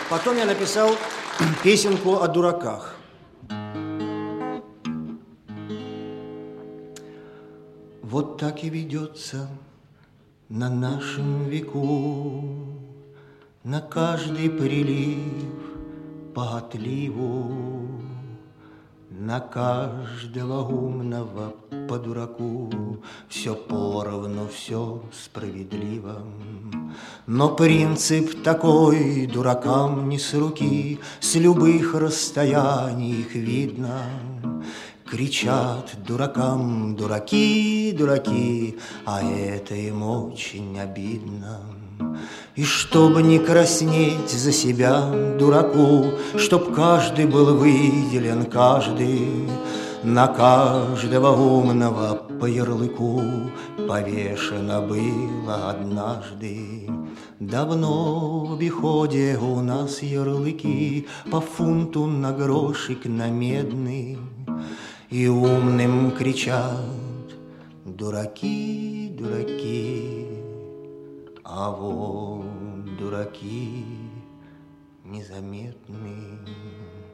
Потом я написал песенку о дураках. Вот так и ведется на нашем веку, на каждый прилив по отливу, на каждого умного по дураку. Все поровну, все справедливо. Но принцип такой дуракам не с руки, с любых расстояний их видно. Кричат дуракам: дураки, дураки, а это им очень обидно. И чтобы не краснеть за себя дураку, чтоб каждый был выделен, каждый, на каждого умного по ярлыку повешено было однажды. Давно в обиходе у нас ярлыки по фунту на грошик на медный. И умным кричат: дураки, дураки, а вот дураки незаметны.